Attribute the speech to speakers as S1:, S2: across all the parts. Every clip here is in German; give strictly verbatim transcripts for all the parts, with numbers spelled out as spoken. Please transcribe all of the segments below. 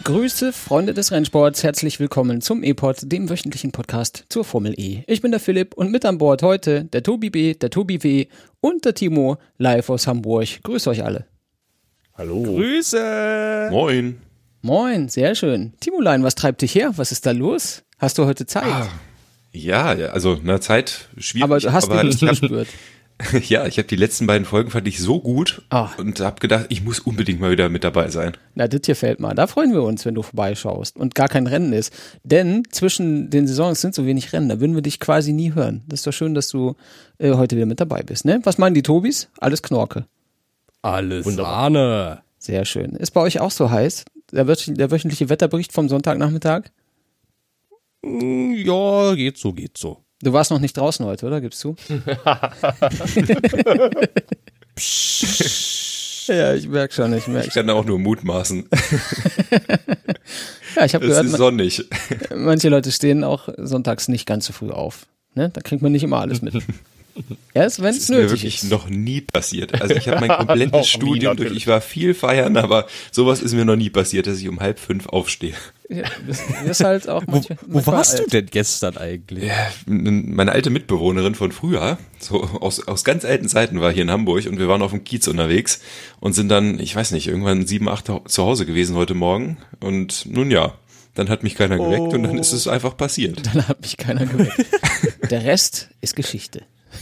S1: Grüße, Freunde des Rennsports, herzlich willkommen zum E-Pod, dem wöchentlichen Podcast zur Formel E. Ich bin der Philipp und mit an Bord heute der Tobi B., der Tobi W. und der Timo, live aus Hamburg. Grüß euch alle.
S2: Hallo.
S3: Grüße.
S2: Moin.
S1: Moin, sehr schön. Timolein, was treibt dich her? Was ist da los? Hast du heute Zeit?
S2: Ah, ja, also na Zeit schwierig.
S1: Aber du hast
S2: aber
S1: die Lust gespürt.
S2: Ja, ich habe die letzten beiden Folgen fand ich so gut
S1: Ah.
S2: und habe gedacht, ich muss unbedingt mal wieder mit dabei sein.
S1: Na, das hier fällt mal. Da freuen wir uns, wenn du vorbeischaust und gar kein Rennen ist. Denn zwischen den Saisons sind so wenig Rennen, da würden wir dich quasi nie hören. Das ist doch schön, dass du äh, heute wieder mit dabei bist, ne? Was meinen die Tobis? Alles Knorke.
S3: Alles Sahne.
S1: Sehr schön. Ist bei euch auch so heiß? Der, wöch- der wöchentliche Wetterbericht vom Sonntagnachmittag?
S3: Ja, geht so, geht so.
S1: Du warst noch nicht draußen heute, oder? Gibst du? Ja, ich merke schon, ich merke
S2: Ich kann auch nur mutmaßen.
S1: Ja, ich habe
S2: Es
S1: gehört,
S2: ist
S1: man,
S2: sonnig.
S1: manche Leute stehen auch sonntags nicht ganz so früh auf. Ne? Da kriegt man nicht immer alles mit. Erst wenn
S2: Das
S1: es
S2: ist mir
S1: nötig
S2: wirklich
S1: ist.
S2: noch nie passiert. Also ich habe mein komplettes
S3: Noch nie,
S2: Studium durch.
S3: natürlich.
S2: Ich war viel feiern, aber sowas ist mir noch nie passiert, dass ich um halb fünf aufstehe.
S1: Ja, das ist halt auch
S3: Wo,
S1: manche,
S3: wo
S1: manchmal
S3: warst du
S1: alt.
S3: denn gestern eigentlich?
S2: Ja, meine alte Mitbewohnerin von früher, so aus, aus ganz alten Zeiten, war hier in Hamburg und wir waren auf dem Kiez unterwegs und sind dann, ich weiß nicht, irgendwann sieben, acht zu Hause gewesen heute Morgen und nun ja, dann hat mich keiner geweckt und dann ist es einfach passiert.
S1: Dann hat mich keiner geweckt. Der Rest ist Geschichte.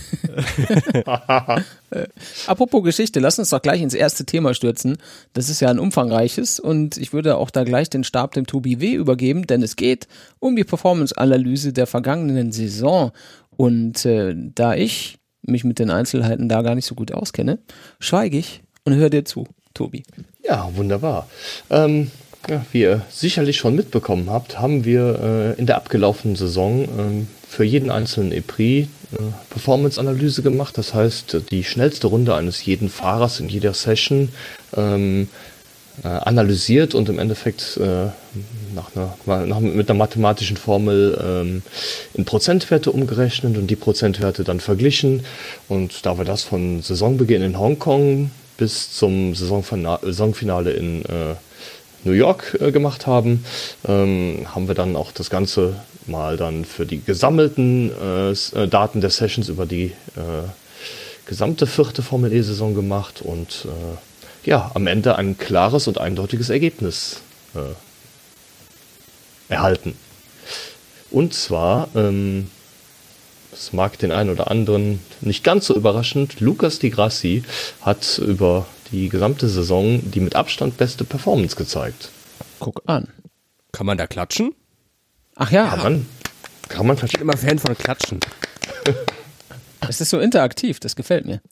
S1: äh, apropos Geschichte, lass uns doch gleich ins erste Thema stürzen. Das ist ja ein umfangreiches und ich würde auch da gleich den Stab dem Tobi W. übergeben, denn es geht um die Performance-Analyse der vergangenen Saison. Und äh, da ich mich mit den Einzelheiten da gar nicht so gut auskenne, schweige ich und höre dir zu, Tobi.
S4: Ja, wunderbar. Ähm, ja, wie ihr sicherlich schon mitbekommen habt, haben wir äh, in der abgelaufenen Saison ähm, für jeden einzelnen E-Prix äh, Performance-Analyse gemacht. Das heißt, die schnellste Runde eines jeden Fahrers in jeder Session ähm, äh, analysiert und im Endeffekt äh, nach einer, nach, mit einer mathematischen Formel ähm, in Prozentwerte umgerechnet und die Prozentwerte dann verglichen. Und da wir das von Saisonbeginn in Hongkong bis zum Saisonfina- Saisonfinale in äh, New York äh, gemacht haben, ähm, haben wir dann auch das Ganze mal dann für die gesammelten äh, S- äh, Daten der Sessions über die äh, gesamte vierte Formel E-Saison gemacht und äh, ja, am Ende ein klares und eindeutiges Ergebnis äh, erhalten. Und zwar, ähm, das mag den einen oder anderen nicht ganz so überraschend, Lucas Di Grassi hat über die gesamte Saison die mit Abstand beste Performance gezeigt.
S1: Guck an.
S3: Kann man da klatschen?
S1: Ach ja,
S4: Kann man, kann man
S3: Ich bin immer Fan von Klatschen.
S1: es ist so interaktiv, das gefällt mir.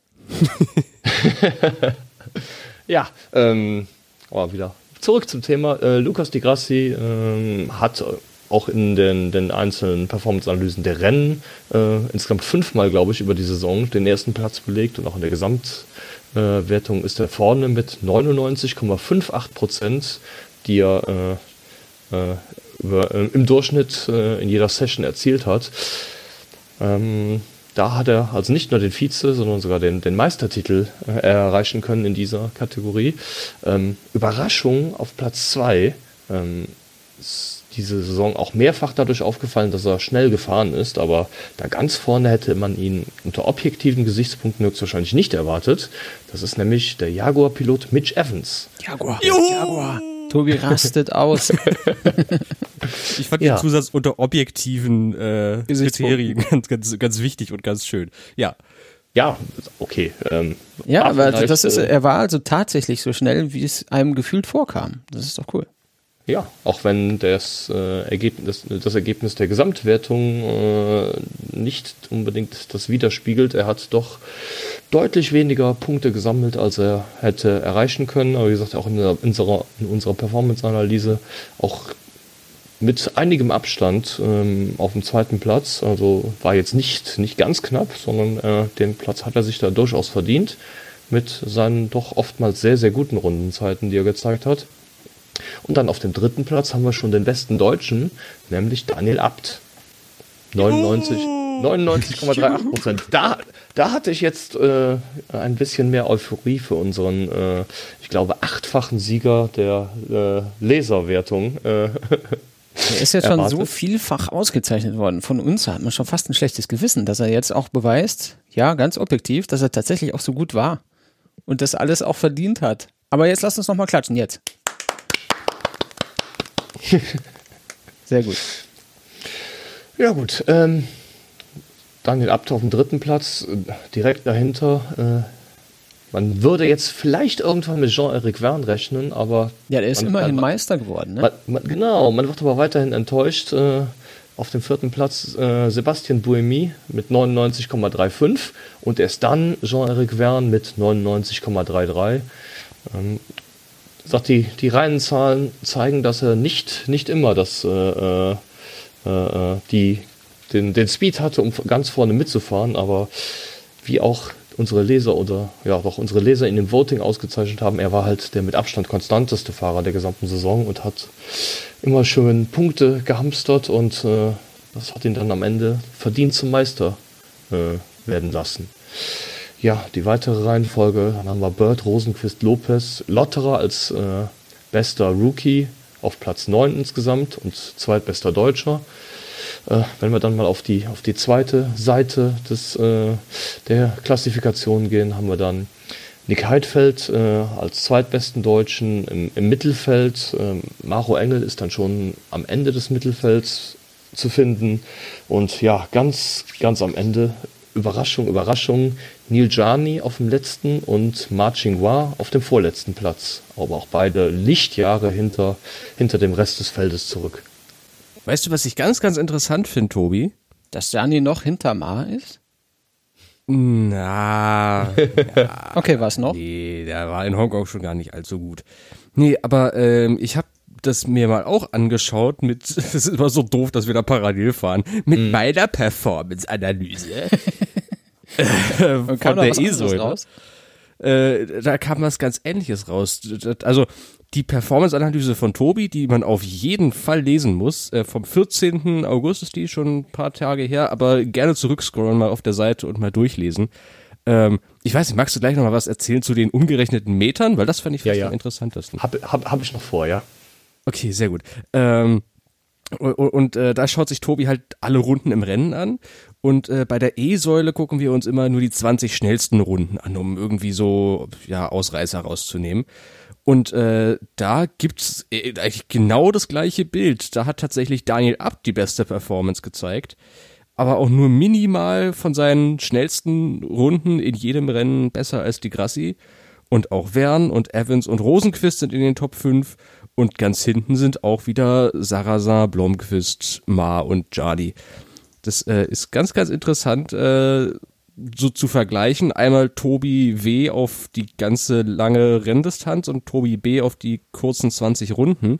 S4: Ja, ähm, aber wieder zurück zum Thema. Äh, Lucas Di Grassi ähm, hat auch in den, den einzelnen Performance-Analysen der Rennen äh, insgesamt fünfmal, glaube ich, über die Saison den ersten Platz belegt und auch in der Gesamtwertung äh, ist er vorne mit neunundneunzig Komma achtundfünfzig Prozent, die er äh, äh, über, äh, im Durchschnitt äh, in jeder Session erzielt hat. Ähm, Da hat er also nicht nur den Vize, sondern sogar den, den Meistertitel äh, erreichen können in dieser Kategorie. Ähm, Überraschung auf Platz zwei. Ähm, ist diese Saison auch mehrfach dadurch aufgefallen, dass er schnell gefahren ist, aber da ganz vorne hätte man ihn unter objektiven Gesichtspunkten höchstwahrscheinlich nicht erwartet. Das ist nämlich der Jaguar-Pilot Mitch Evans.
S1: Jaguar. Jaguar. Tobi rastet aus.
S3: Ich fand
S4: Ja.
S3: den Zusatz unter objektiven äh,
S1: Gesichtspunkten.
S3: Kriterien ganz, ganz, ganz wichtig und ganz schön. Ja.
S4: Ja, okay. Ähm,
S1: Ja, aber
S4: vielleicht,
S1: das ist,
S4: äh,
S1: er war also tatsächlich so schnell, wie es einem gefühlt vorkam. Das ist doch cool.
S4: Ja, auch wenn das, äh, Ergebnis, das, das Ergebnis der Gesamtwertung äh, nicht unbedingt das widerspiegelt. Er hat doch deutlich weniger Punkte gesammelt, als er hätte erreichen können. Aber wie gesagt, auch in, der, in unserer, in unserer Performance-Analyse auch mit einigem Abstand ähm, auf dem zweiten Platz. Also war jetzt nicht, nicht ganz knapp, sondern äh, den Platz hat er sich da durchaus verdient mit seinen doch oftmals sehr, sehr guten Rundenzeiten, die er gezeigt hat. Und dann auf dem dritten Platz haben wir schon den besten Deutschen, nämlich Daniel Abt. neunundneunzig neunundneunzig Komma achtunddreißig Prozent. Da, da hatte ich jetzt äh, ein bisschen mehr Euphorie für unseren, äh, ich glaube, achtfachen Sieger der äh, Laserwertung. Äh,
S1: Er ist jetzt schon
S4: erwartet.
S1: so vielfach ausgezeichnet worden. Von uns hat man schon fast ein schlechtes Gewissen, dass er jetzt auch beweist, ja, ganz objektiv, dass er tatsächlich auch so gut war. Und das alles auch verdient hat. Aber jetzt lasst uns nochmal klatschen, jetzt. Sehr gut.
S4: Ja gut, ähm, Daniel Abt auf dem dritten Platz, äh, direkt dahinter. Äh, man würde jetzt vielleicht irgendwann mit Jean-Éric Verne rechnen, aber...
S1: Ja, der ist
S4: man,
S1: immerhin
S4: man,
S1: Meister geworden, ne?
S4: man, man, genau, man wird aber weiterhin enttäuscht. Äh, auf dem vierten Platz äh, Sébastien Buemi mit neunundneunzig Komma fünfunddreißig und erst dann Jean-Éric Verne mit neunundneunzig Komma dreiunddreißig. Ähm, sagt die, die reinen Zahlen zeigen, dass er nicht, nicht immer das, äh, äh, die, den, den Speed hatte, um ganz vorne mitzufahren, aber wie auch unsere Leser oder ja doch unsere Leser in dem Voting ausgezeichnet haben, er war halt der mit Abstand konstanteste Fahrer der gesamten Saison und hat immer schön Punkte gehamstert und äh, das hat ihn dann am Ende verdient zum Meister äh, werden lassen. Ja, die weitere Reihenfolge, dann haben wir Bird, Rosenqvist, Lopez, Lotterer als äh, bester Rookie auf Platz neun insgesamt und zweitbester Deutscher. Äh, wenn wir dann mal auf die, auf die zweite Seite des, äh, der Klassifikation gehen, haben wir dann Nick Heidfeld äh, als zweitbesten Deutschen im, im Mittelfeld. Ähm, Maro Engel ist dann schon am Ende des Mittelfelds zu finden. Und ja, ganz, ganz am Ende, Überraschung, Überraschung, Neil Gianni auf dem letzten und Ma Ching-hua auf dem vorletzten Platz. Aber auch beide Lichtjahre hinter, hinter dem Rest des Feldes zurück.
S3: Weißt du, was ich ganz, ganz interessant finde, Tobi?
S1: Dass Gianni noch hinter Ma ist?
S3: Na, ja,
S1: Okay, was noch?
S3: nee, der war in Hongkong schon gar nicht allzu gut. Nee, aber ähm, ich habe das mir mal auch angeschaut mit, das ist immer so doof, dass wir da parallel fahren, mit mm. meiner Performance-Analyse von
S1: kam da
S3: der
S1: was anderes
S3: E-Säule.
S1: raus?
S3: Äh, da kam was ganz Ähnliches raus. Also die Performance-Analyse von Tobi, die man auf jeden Fall lesen muss, äh, vom vierzehnten August ist die, schon ein paar Tage her, aber gerne zurückscrollen mal auf der Seite und mal durchlesen. Ähm, ich weiß nicht, magst du gleich noch mal was erzählen zu den umgerechneten Metern? Weil das fand ich
S4: Ja,
S3: fast
S4: ja.
S3: am interessantesten.
S4: Habe hab, hab ich noch vor, ja.
S3: Okay, sehr gut. Ähm, und und äh, da schaut sich Tobi halt alle Runden im Rennen an. Und äh, bei der E-Säule gucken wir uns immer nur die zwanzig schnellsten Runden an, um irgendwie so ja Ausreißer rauszunehmen. Und äh, da gibt's äh, eigentlich genau das gleiche Bild. Da hat tatsächlich Daniel Abt die beste Performance gezeigt, aber auch nur minimal von seinen schnellsten Runden in jedem Rennen besser als die Grassi. Und auch Verne und Evans und Rosenqvist sind in den Top fünf. Und ganz hinten sind auch wieder Sarrazin, Blomqvist, Ma und Gianni. Das äh, ist ganz, ganz interessant, äh, so zu vergleichen. Einmal Tobi W. auf die ganze lange Renndistanz und Tobi B. auf die kurzen zwanzig Runden.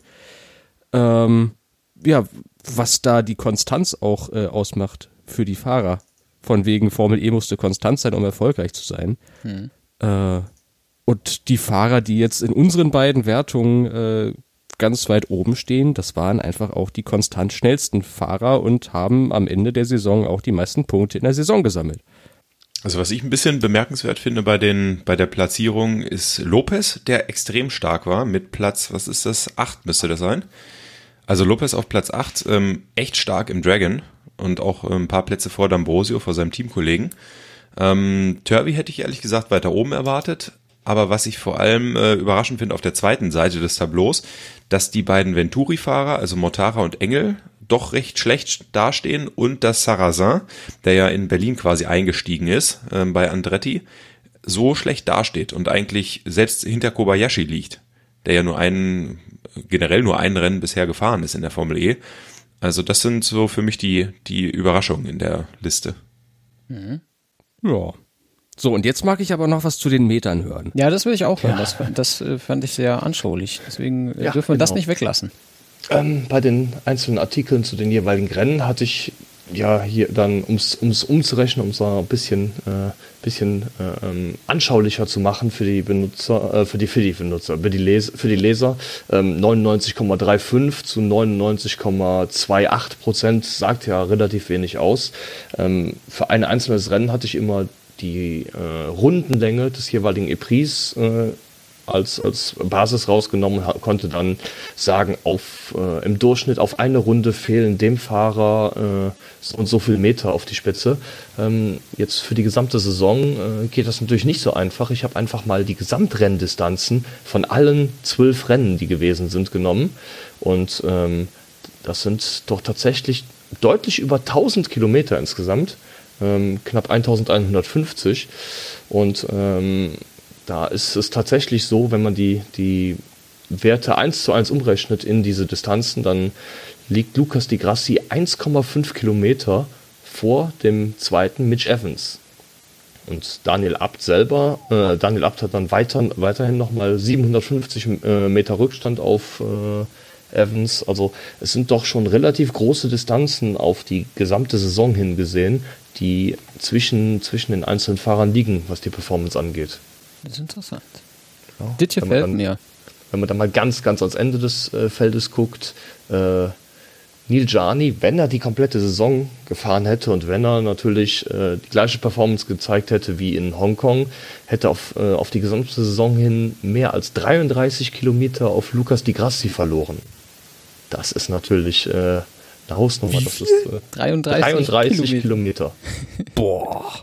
S3: Ähm, ja, was da die Konstanz auch äh, ausmacht für die Fahrer. Von wegen Formel E musste konstant sein, um erfolgreich zu sein. Hm. Äh, und die Fahrer, die jetzt in unseren beiden Wertungen äh, ganz weit oben stehen, das waren einfach auch die konstant schnellsten Fahrer und haben am Ende der Saison auch die meisten Punkte in der Saison gesammelt.
S2: Also was ich ein bisschen bemerkenswert finde bei den bei der Platzierung ist Lopez, der extrem stark war mit Platz, was ist das, acht müsste das sein. Also Lopez auf Platz acht, ähm, echt stark im Dragon und auch ein paar Plätze vor D'Ambrosio, vor seinem Teamkollegen. Ähm, Turvey hätte ich ehrlich gesagt weiter oben erwartet. Aber was ich vor allem äh, überraschend finde auf der zweiten Seite des Tableaus, dass die beiden Venturi-Fahrer, also Mortara und Engel, doch recht schlecht dastehen und dass Sarrazin, der ja in Berlin quasi eingestiegen ist äh, bei Andretti, so schlecht dasteht und eigentlich selbst hinter Kobayashi liegt, der ja nur einen, generell nur ein Rennen bisher gefahren ist in der Formel E. Also das sind so für mich die, die Überraschungen in der Liste.
S3: Mhm. Ja. So, und jetzt mag ich aber noch was zu den Metern hören.
S1: Ja, das will ich auch hören. Das, das äh, fand ich sehr anschaulich. Deswegen äh,
S4: Ja,
S1: dürfen wir das
S4: genau.
S1: nicht weglassen.
S4: Ähm, bei den einzelnen Artikeln zu den jeweiligen Rennen hatte ich ja, hier dann, um es umzurechnen, um es ein bisschen, äh, bisschen äh, ähm, anschaulicher zu machen für die Benutzer, äh, für die, für die Benutzer, für die, Les für die Leser, ähm, neunundneunzig Komma fünfunddreißig zu neunundneunzig Komma achtundzwanzig Prozent sagt ja relativ wenig aus. Ähm, für ein einzelnes Rennen hatte ich immer die äh, Rundenlänge des jeweiligen E Prix äh, als, als Basis rausgenommen, konnte dann sagen, auf, äh, im Durchschnitt auf eine Runde fehlen dem Fahrer äh, so und so viel Meter auf die Spitze. Ähm, jetzt für die gesamte Saison äh, geht das natürlich nicht so einfach. Ich habe einfach mal die Gesamtrenndistanzen von allen zwölf Rennen, die gewesen sind, genommen. Und ähm, das sind doch tatsächlich deutlich über tausend Kilometer insgesamt, ähm, knapp eintausendeinhundertfünfzig. Und ähm, da ist es tatsächlich so, wenn man die, die Werte eins zu eins umrechnet in diese Distanzen, dann liegt Lucas Di Grassi eins Komma fünf Kilometer vor dem zweiten Mitch Evans. Und Daniel Abt selber, äh, Daniel Abt hat dann weiter, weiterhin nochmal siebenhundertfünfzig äh, Meter Rückstand auf äh, Evans. Also es sind doch schon relativ große Distanzen auf die gesamte Saison hingesehen, die zwischen, zwischen den einzelnen Fahrern liegen, was die Performance angeht.
S1: Das ist interessant.
S4: Ja,
S1: Das gefällt
S4: dann,
S1: mir.
S4: Wenn man dann mal ganz, ganz ans Ende des äh, Feldes guckt, äh, Neel Jani, wenn er die komplette Saison gefahren hätte und wenn er natürlich äh, die gleiche Performance gezeigt hätte wie in Hongkong, hätte auf, äh, auf die gesamte Saison hin mehr als dreiunddreißig Kilometer auf Lucas Di Grassi verloren. Das ist natürlich äh, eine Hausnummer. Das ist äh,
S1: dreiunddreißig,
S4: dreiunddreißig Kilometer.
S3: Boah.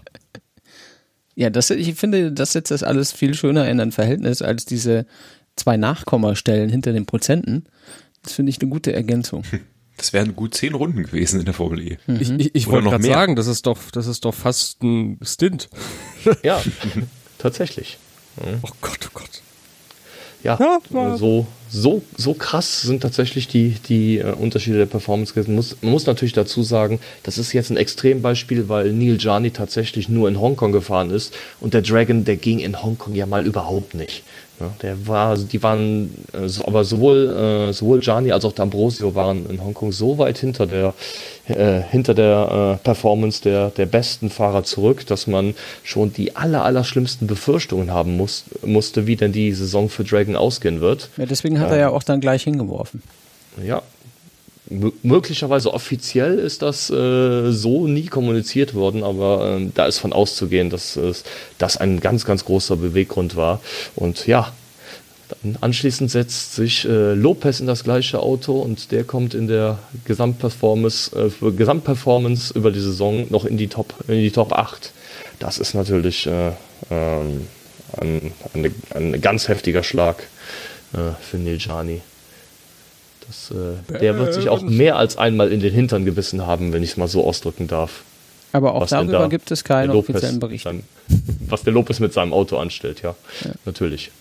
S1: Ja, das, ich finde, das setzt das alles viel schöner in ein Verhältnis als diese zwei Nachkommastellen hinter den Prozenten. Das finde ich eine gute Ergänzung.
S2: Das wären gut zehn Runden gewesen in der Formel E.
S1: Mhm.
S3: Ich, ich, ich
S2: Oder
S3: wollte
S2: noch
S3: gerade
S2: mehr.
S3: sagen, das ist doch, das ist doch fast ein Stint.
S4: Ja, tatsächlich.
S3: Oh Gott, oh Gott.
S4: Ja,
S3: Ja, war-
S4: so, so, so krass sind tatsächlich die, die äh, Unterschiede der Performance gewesen. Muss, man muss natürlich dazu sagen, das ist jetzt ein Extrembeispiel, weil Neel Jani tatsächlich nur in Hongkong gefahren ist und der Dragon, der ging in Hongkong ja mal überhaupt nicht. Ja, der war, die waren, äh, so, aber sowohl, äh, sowohl Jani als auch D'Ambrosio waren in Hongkong so weit hinter der, äh, hinter der äh, Performance der, der besten Fahrer zurück, dass man schon die aller, aller schlimmsten Befürchtungen haben muss, musste, wie denn die Saison für Dragon ausgehen wird.
S1: Ja, deswegen hat er ja auch dann gleich hingeworfen.
S4: Ja, m- möglicherweise offiziell ist das äh, so nie kommuniziert worden, aber ähm, da ist von auszugehen, dass es das ein ganz, ganz großer Beweggrund war. Und ja, dann anschließend setzt sich äh, Lopez in das gleiche Auto und der kommt in der Gesamtperformance, äh, für Gesamtperformance über die Saison noch in die Top, in die Top acht. Das ist natürlich äh, ähm, ein, ein, ein ganz heftiger Schlag äh, für Neel Jani. Das, äh, der wird sich auch mehr als einmal in den Hintern gebissen haben, wenn ich es mal so ausdrücken darf.
S1: Aber auch
S4: Was denn
S1: darüber
S4: da
S1: gibt es keine
S4: der Lopez
S1: offiziellen
S4: mit
S1: Berichte.
S4: seinem- Was der Lopez mit seinem Auto anstellt, ja.
S1: Ja.
S4: Natürlich.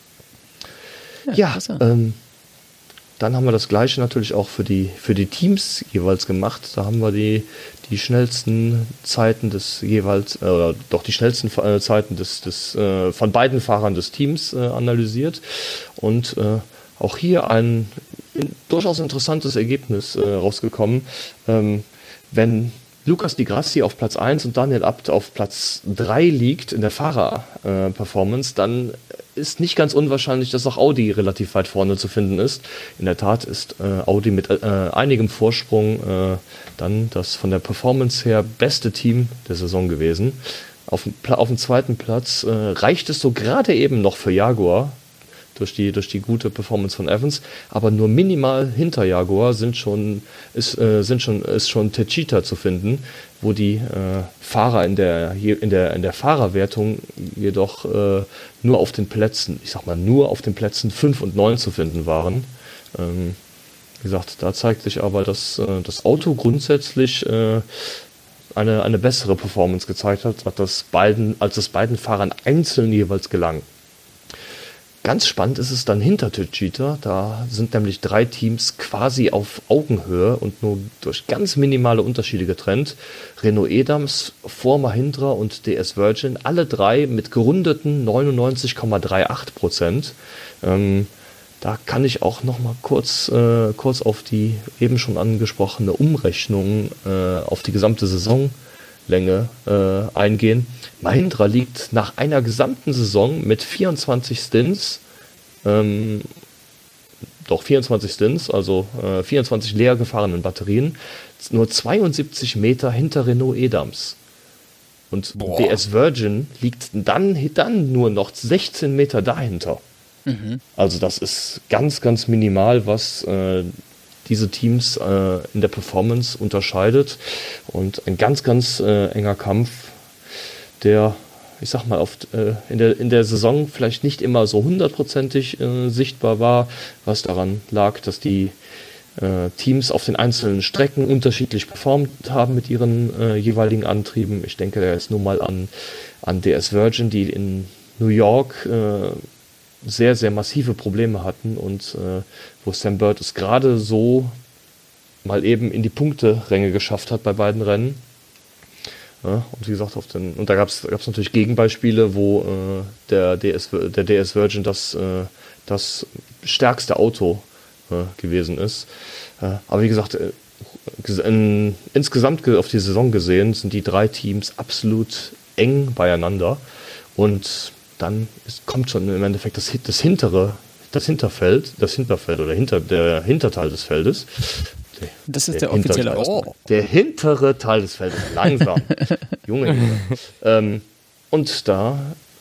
S1: Ja,
S4: Ja,
S1: interessant.
S4: ähm, dann haben wir das Gleiche natürlich auch für die, für die Teams jeweils gemacht. Da haben wir die, die schnellsten Zeiten des jeweils, äh, oder doch die schnellsten äh, Zeiten des, des, äh, von beiden Fahrern des Teams äh, analysiert. Und äh, auch hier ein in, durchaus interessantes Ergebnis äh, rausgekommen. Ähm, wenn Lucas Di Grassi auf Platz eins und Daniel Abt auf Platz drei liegt in der Fahrer-Performance, dann ist nicht ganz unwahrscheinlich, dass auch Audi relativ weit vorne zu finden ist. In der Tat ist äh, Audi mit äh, einigem Vorsprung äh, dann das von der Performance her beste Team der Saison gewesen. Auf, dem Pla- auf dem zweiten Platz äh, reicht es so gerade eben noch für Jaguar, durch die, durch die gute Performance von Evans, aber nur minimal hinter Jaguar sind schon, ist, äh, sind schon, ist schon Techeetah zu finden, wo die äh, Fahrer in der, hier in der, in der Fahrerwertung jedoch äh, nur auf den Plätzen, ich sag mal, nur auf den Plätzen fünf und neun zu finden waren. Ähm, wie gesagt, da zeigt sich aber, dass äh, das Auto grundsätzlich äh, eine, eine bessere Performance gezeigt hat, als das beiden, als es beiden Fahrern einzeln jeweils gelang. Ganz spannend ist es dann hinter Techeetah. Da sind nämlich drei Teams quasi auf Augenhöhe und nur durch ganz minimale Unterschiede getrennt. Renault Edams, Ford Mahindra und D S Virgin, alle drei mit gerundeten neunundneunzig Komma achtunddreißig Prozent. Ähm, da kann ich auch noch mal kurz, äh, kurz auf die eben schon angesprochene Umrechnung äh, auf die gesamte Saisonlänge äh, eingehen. Mahindra liegt nach einer gesamten Saison mit vierundzwanzig Stints, ähm, doch vierundzwanzig Stints, also äh, vierundzwanzig leer gefahrenen Batterien, nur zweiundsiebzig Meter hinter Renault Edams. Und Boah. D S Virgin liegt dann, dann nur noch sechzehn Meter dahinter. Mhm. Also das ist ganz, ganz minimal, was äh, diese Teams äh, in der Performance unterscheidet. Und ein ganz, ganz äh, enger Kampf, der, ich sag mal, oft äh, in der, in der Saison vielleicht nicht immer so hundertprozentig äh, sichtbar war, was daran lag, dass die äh, Teams auf den einzelnen Strecken unterschiedlich performt haben mit ihren äh, jeweiligen Antrieben. Ich denke da jetzt nur mal an, an D S Virgin, die in New York äh, sehr, sehr massive Probleme hatten und äh, wo Sam Bird es gerade so mal eben in die Punkteränge geschafft hat bei beiden Rennen. Ja, und wie gesagt, auf den, und da gab es natürlich Gegenbeispiele, wo äh, der, D S, der D S Virgin das, äh, das stärkste Auto äh, gewesen ist. Äh, aber wie gesagt, äh, in, insgesamt auf die Saison gesehen sind die drei Teams absolut eng beieinander und dann ist, kommt schon im Endeffekt das, das hintere, das Hinterfeld, das Hinterfeld oder hinter, der Hinterteil des Feldes. Der,
S1: das ist der, der offizielle Ausdruck.
S4: Oh, der hintere Teil des Feldes, langsam. Junge, Junge. Ähm, und da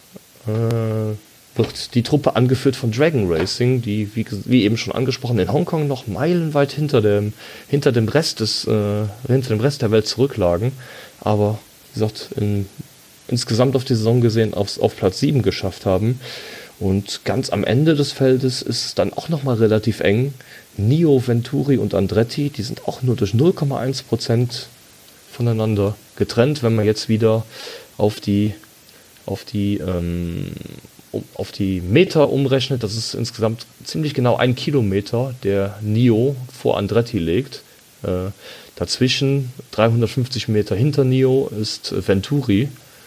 S4: äh, wird die Truppe angeführt von Dragon Racing, die, wie, wie eben schon angesprochen, in Hongkong noch meilenweit hinter dem, hinter dem Rest des, äh, hinter dem Rest der Welt zurücklagen. Aber, wie gesagt, in insgesamt auf die Saison gesehen auf, auf Platz sieben geschafft haben. Und ganz am Ende des Feldes ist es dann auch nochmal relativ eng. Nio, Venturi und Andretti, die sind auch nur durch null Komma eins Prozent voneinander getrennt, wenn man jetzt wieder auf die, auf die, ähm, um, auf die Meter umrechnet. Das ist insgesamt ziemlich genau ein Kilometer, der Nio vor Andretti legt. Äh, dazwischen, dreihundertfünfzig Meter hinter Nio, ist Venturi.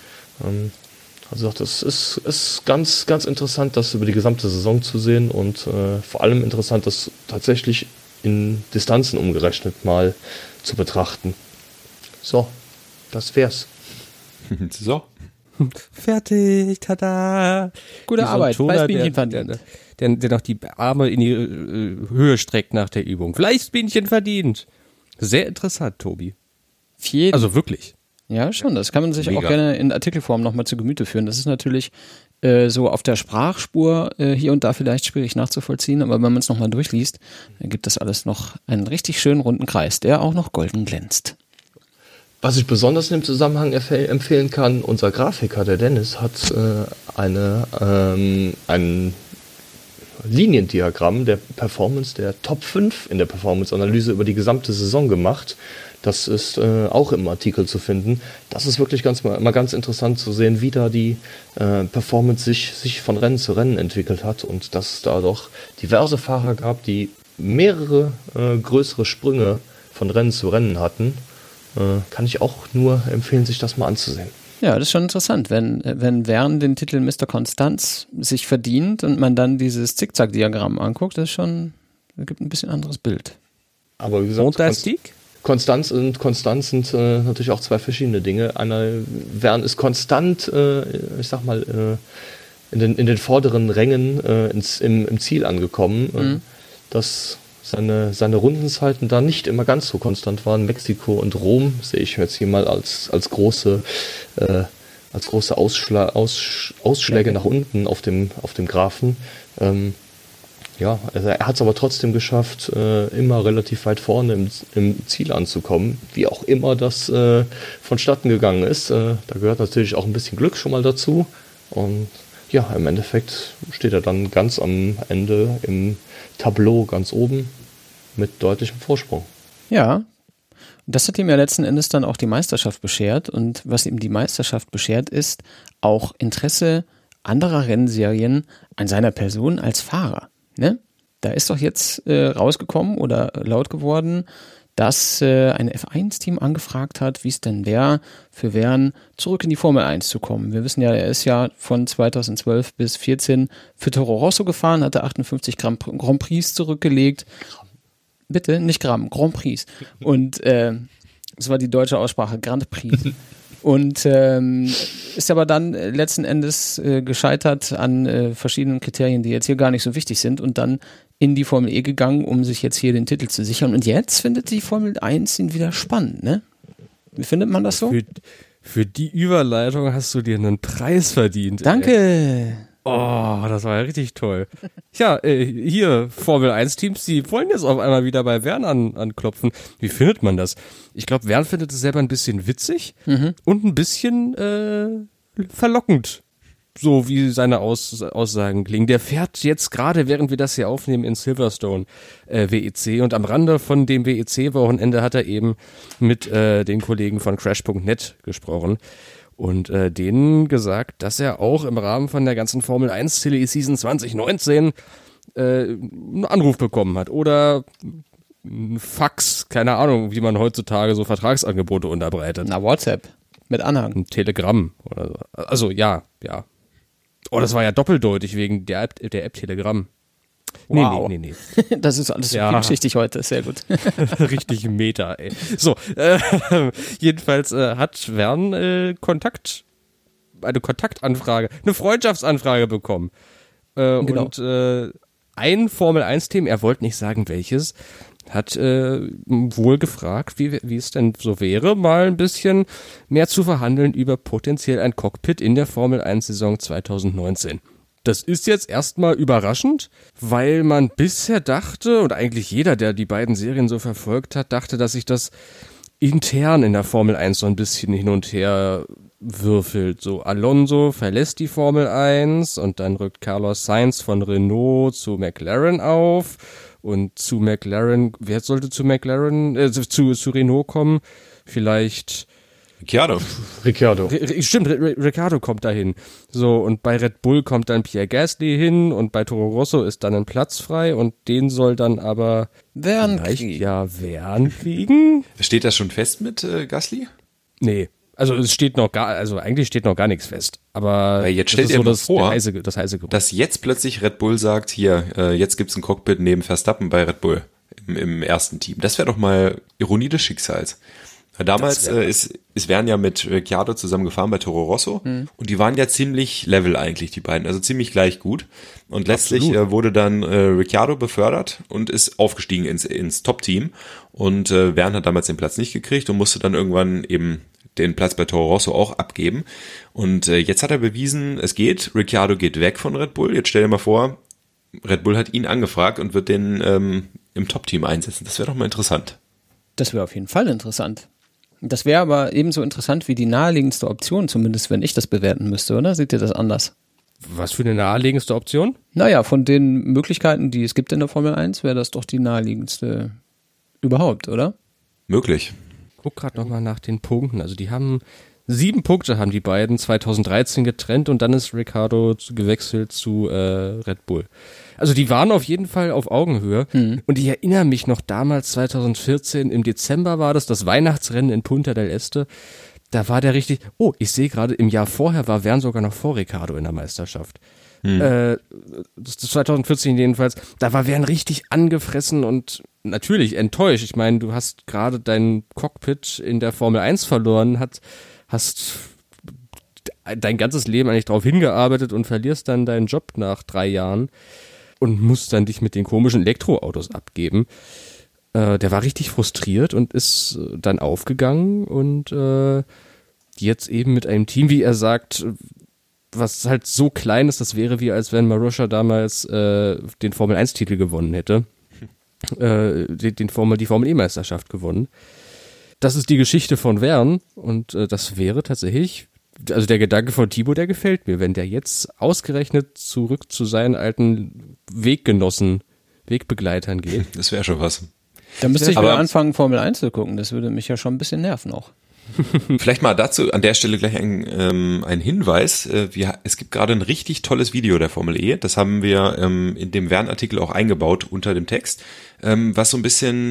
S4: Also das ist, ist ganz, ganz interessant, das über die gesamte Saison zu sehen und äh, vor allem interessant, das tatsächlich in Distanzen umgerechnet mal zu betrachten. So, das wär's.
S2: So.
S3: Fertig, tada.
S1: Gute
S3: Wie so
S1: Arbeit,
S3: Toner,
S1: Fleißbienchen
S3: der, der, der, der noch die Arme in die äh, Höhe streckt nach der Übung. Fleißbienchen verdient. Sehr interessant, Tobi.
S1: Viel.
S3: Also wirklich.
S1: Ja, schon. Das kann man sich
S2: Mega.
S1: auch gerne in Artikelform nochmal zu Gemüte führen. Das ist natürlich äh, so auf der Sprachspur äh, hier und da vielleicht schwierig nachzuvollziehen, aber wenn man es nochmal durchliest, dann gibt das alles noch einen richtig schönen runden Kreis, der auch noch golden glänzt.
S4: Was ich besonders in dem Zusammenhang empfeh- empfehlen kann, unser Grafiker, der Dennis, hat äh, eine, ähm, ein Liniendiagramm der Performance, der Top fünf in der Performance-Analyse über die gesamte Saison gemacht. Das ist äh, auch im Artikel zu finden. Das ist wirklich ganz, mal ganz interessant zu sehen, wie da die äh, Performance sich, sich von Rennen zu Rennen entwickelt hat und dass es da doch diverse Fahrer gab, die mehrere äh, größere Sprünge von Rennen zu Rennen hatten. Äh, kann ich auch nur empfehlen, sich das mal anzusehen.
S1: Ja, das ist schon interessant, wenn, wenn Verne den Titel Mister Konstanz sich verdient und man dann dieses Zickzack-Diagramm anguckt, das ist schon, das gibt ein bisschen anderes Bild.
S4: Aber wie gesagt,
S3: Fantastik?
S4: Konstanz und Konstanz sind äh, natürlich auch zwei verschiedene Dinge. Einer, Verne ist konstant, äh, ich sag mal, äh, in, den, in den vorderen Rängen äh, ins, im, im Ziel angekommen. Mhm. Äh, dass seine, seine Rundenzeiten da nicht immer ganz so konstant waren. Mexiko und Rom sehe ich jetzt hier mal als, als große, äh, als große Ausschla- Aus, Ausschläge nach unten auf dem, auf dem Graphen. Ähm, Ja, also er hat es aber trotzdem geschafft, äh, immer relativ weit vorne im, im Ziel anzukommen, wie auch immer das äh, vonstatten gegangen ist. Äh, da gehört natürlich auch ein bisschen Glück schon mal dazu. Und ja, im Endeffekt steht er dann ganz am Ende im Tableau ganz oben mit deutlichem Vorsprung.
S1: Ja, das hat ihm ja letzten Endes dann auch die Meisterschaft beschert. Und was ihm die Meisterschaft beschert, ist auch Interesse anderer Rennserien an seiner Person als Fahrer. Ne? Da ist doch jetzt äh, rausgekommen oder laut geworden, dass äh, ein F eins Team angefragt hat, wie es denn wäre, für Verne zurück in die Formel eins zu kommen. Wir wissen ja, er ist ja von zweitausendzwölf bis vierzehn für Toro Rosso gefahren, hatte achtundfünfzig Grand, Grand Prix zurückgelegt. Bitte, nicht Gramm, Grand Prix. Und äh, das war die deutsche Aussprache, Grand Prix. Und ähm, ist aber dann letzten Endes äh, gescheitert an äh, verschiedenen Kriterien, die jetzt hier gar nicht so wichtig sind und dann in die Formel E gegangen, um sich jetzt hier den Titel zu sichern. Und jetzt findet die Formel eins ihn wieder spannend, ne? Wie findet man das so?
S3: Für, für die Überleitung hast du dir einen Preis verdient.
S1: Danke!
S3: Ey. Oh, das war ja richtig toll. Ja, äh, hier, Formel eins Teams, die wollen jetzt auf einmal wieder bei Verne an, anklopfen. Wie findet man das? Ich glaube, Verne findet es selber ein bisschen witzig mhm. und ein bisschen äh, verlockend. So wie seine Aus, Aussagen klingen. Der fährt jetzt gerade, während wir das hier aufnehmen, in Silverstone äh, W E C. Und am Rande von dem W E C-Wochenende hat er eben mit äh, den Kollegen von Crash Punkt net gesprochen. Und äh, denen gesagt, dass er auch im Rahmen von der ganzen Formel eins Silly Season zwanzig neunzehn äh, einen Anruf bekommen hat oder ein Fax, keine Ahnung, wie man heutzutage so Vertragsangebote unterbreitet.
S1: Na, WhatsApp mit Anhang.
S3: Ein Telegramm oder so. Also ja, ja. Oh, das war ja doppeldeutig wegen der App, der App Telegramm.
S1: Wow.
S3: Nee, nee, nee, nee.
S1: Das ist alles so
S3: ja.
S1: vielschichtig heute, sehr gut.
S3: Richtig Meta, ey. So, äh, jedenfalls äh, hat Verne äh, Kontakt, eine Kontaktanfrage, eine Freundschaftsanfrage bekommen. Äh,
S1: genau.
S3: Und äh, ein Formel eins Team, er wollte nicht sagen welches, hat äh, wohl gefragt, wie, wie es denn so wäre, mal ein bisschen mehr zu verhandeln über potenziell ein Cockpit in der Formel eins Saison zwanzig neunzehn. Das ist jetzt erstmal überraschend, weil man bisher dachte, und eigentlich jeder, der die beiden Serien so verfolgt hat, dachte, dass sich das intern in der Formel eins so ein bisschen hin und her würfelt. So, Alonso verlässt die Formel eins und dann rückt Carlos Sainz von Renault zu McLaren auf und zu McLaren, wer sollte zu McLaren, äh, zu, zu Renault kommen? Vielleicht
S2: Ricciardo.
S4: Ricciardo.
S3: R- stimmt, R- Ricciardo kommt dahin. So, und bei Red Bull kommt dann Pierre Gasly hin und bei Toro Rosso ist dann ein Platz frei und den soll dann aber
S1: Verne
S3: vielleicht
S1: kriegen.
S3: ja Verne kriegen?
S2: Steht das schon fest mit äh, Gasly?
S3: Nee. Also es steht noch gar, also eigentlich steht noch gar nichts fest. Aber
S2: Weil jetzt
S3: das
S2: stellt
S3: ist
S2: ihr
S3: so
S2: mal
S3: das,
S2: vor,
S3: der heiße, das heiße Gerücht.
S2: dass jetzt plötzlich Red Bull sagt, hier, äh, jetzt gibt's ein Cockpit neben Verstappen bei Red Bull im, im ersten Team. Das wäre doch mal Ironie des Schicksals. Damals äh, ist, ist Verne ja mit Ricciardo zusammen gefahren bei Toro Rosso mhm. und die waren ja ziemlich level eigentlich, die beiden, also ziemlich gleich gut. Und letztlich äh, wurde dann äh, Ricciardo befördert und ist aufgestiegen ins, ins Top-Team und äh, Verne hat damals den Platz nicht gekriegt und musste dann irgendwann eben den Platz bei Toro Rosso auch abgeben. Und äh, jetzt hat er bewiesen, es geht, Ricciardo geht weg von Red Bull. Jetzt stell dir mal vor, Red Bull hat ihn angefragt und wird den ähm, im Top-Team einsetzen. Das wäre doch mal interessant.
S1: Das wäre auf jeden Fall interessant. Das wäre aber ebenso interessant wie die naheliegendste Option, zumindest wenn ich das bewerten müsste, oder? Seht ihr das anders?
S3: Was für eine naheliegendste Option?
S1: Naja, von den Möglichkeiten, die es gibt in der Formel eins, wäre das doch die naheliegendste überhaupt, oder?
S2: Möglich.
S3: Guck gerade nochmal nach den Punkten. Also die haben sieben Punkte haben die beiden zweitausenddreizehn getrennt und dann ist Ricciardo gewechselt zu äh, Red Bull. Also die waren auf jeden Fall auf Augenhöhe. Hm. Und ich erinnere mich noch damals, zweitausendvierzehn, im Dezember war das, das Weihnachtsrennen in Punta del Este. Da war der richtig, oh, ich sehe gerade, im Jahr vorher war Verne sogar noch vor Ricciardo in der Meisterschaft. Hm. Äh, das, das zweitausendvierzehn jedenfalls, da war Verne richtig angefressen und natürlich enttäuscht. Ich meine, du hast gerade dein Cockpit in der Formel eins verloren, hat, hast dein ganzes Leben eigentlich darauf hingearbeitet und verlierst dann deinen Job nach drei Jahren und musst dann dich mit den komischen Elektroautos abgeben. Äh, der war richtig frustriert und ist dann aufgegangen und äh, jetzt eben mit einem Team, wie er sagt, was halt so klein ist, das wäre wie als wenn Marussia damals äh, den Formel eins Titel gewonnen hätte. Äh, den, den Formel, die Formel E-Meisterschaft gewonnen. Das ist die Geschichte von Verne und äh, das wäre tatsächlich, also der Gedanke von Thibaut, der gefällt mir, wenn der jetzt ausgerechnet zurück zu seinen alten Weggenossen, Wegbegleitern geht.
S2: Das wäre schon was.
S1: Da müsste ich
S2: Aber
S1: wieder anfangen, Formel eins zu gucken. Das würde mich ja schon ein bisschen nerven auch.
S2: Vielleicht mal dazu an der Stelle gleich ein, ähm, ein Hinweis. Äh, wir, es gibt gerade ein richtig tolles Video der Formel E. Das haben wir ähm, in dem Verne-Artikel auch eingebaut unter dem Text, ähm, was so ein bisschen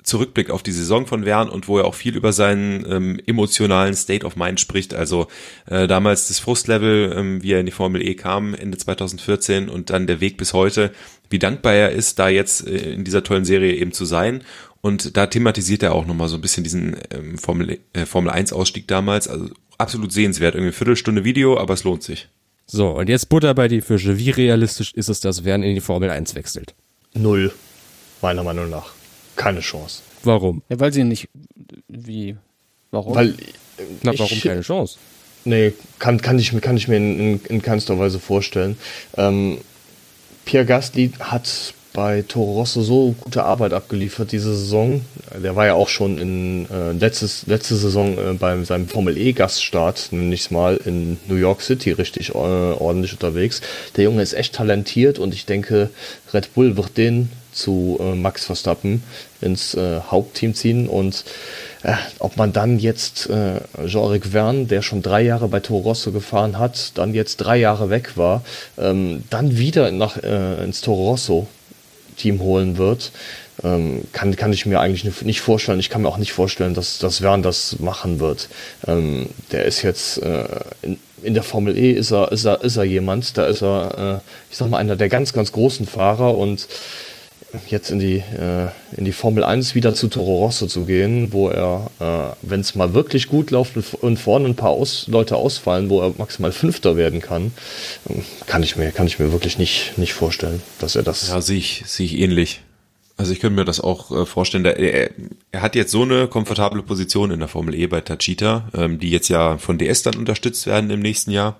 S2: zurückblickt auf die Saison von Verne und wo er auch viel über seinen ähm, emotionalen State of Mind spricht. Also äh, damals das Frustlevel, ähm, wie er in die Formel E kam, Ende zweitausendvierzehn und dann der Weg bis heute, wie dankbar er ist, da jetzt äh, in dieser tollen Serie eben zu sein. Und da thematisiert er auch nochmal so ein bisschen diesen ähm, Formel, äh, Formel eins Ausstieg damals. Also absolut sehenswert. Irgendwie eine Viertelstunde Video, aber es lohnt sich.
S3: So, und jetzt Butter bei die Fische. Wie realistisch ist es, dass Verne in die Formel eins wechselt?
S4: Null, meiner Meinung nach. Keine Chance.
S3: Warum?
S1: Ja, weil sie nicht, wie, warum?
S4: Weil,
S3: Na,
S4: ich,
S3: warum keine Chance?
S4: Nee, kann, kann, ich, kann ich mir in, in, in keinster Weise vorstellen. Ähm, Pierre Gasly hat bei Toro Rosso so gute Arbeit abgeliefert diese Saison. Der war ja auch schon in äh, letztes, letzte Saison äh, bei seinem Formel-E-Gaststart, nämlich mal in New York City richtig äh, ordentlich unterwegs. Der Junge ist echt talentiert und ich denke, Red Bull wird den zu äh, Max Verstappen ins äh, Hauptteam ziehen und äh, ob man dann jetzt äh, Jean-Eric Verne, der schon drei Jahre bei Toro Rosso gefahren hat, dann jetzt drei Jahre weg war, ähm, dann wieder nach, äh, ins Toro Rosso Team holen wird, ähm, kann, kann ich mir eigentlich nicht vorstellen. Ich kann mir auch nicht vorstellen, dass, dass Verne das machen wird. Ähm, der ist jetzt äh, in, in der Formel E ist er, ist er, ist er jemand, da ist er, äh, ich sag mal, einer der ganz, ganz großen Fahrer und jetzt in die, äh, in die Formel eins wieder zu Toro Rosso zu gehen, wo er, äh, wenn es mal wirklich gut läuft und vorne ein paar Aus, Leute ausfallen, wo er maximal Fünfter werden kann, kann ich mir, kann ich mir wirklich nicht, nicht vorstellen, dass er das...
S2: Ja, sehe ich, sehe ich ähnlich. Also ich könnte mir das auch äh, vorstellen, der, er, er hat jetzt so eine komfortable Position in der Formel E bei Techeetah, ähm, die jetzt ja von D S dann unterstützt werden im nächsten Jahr.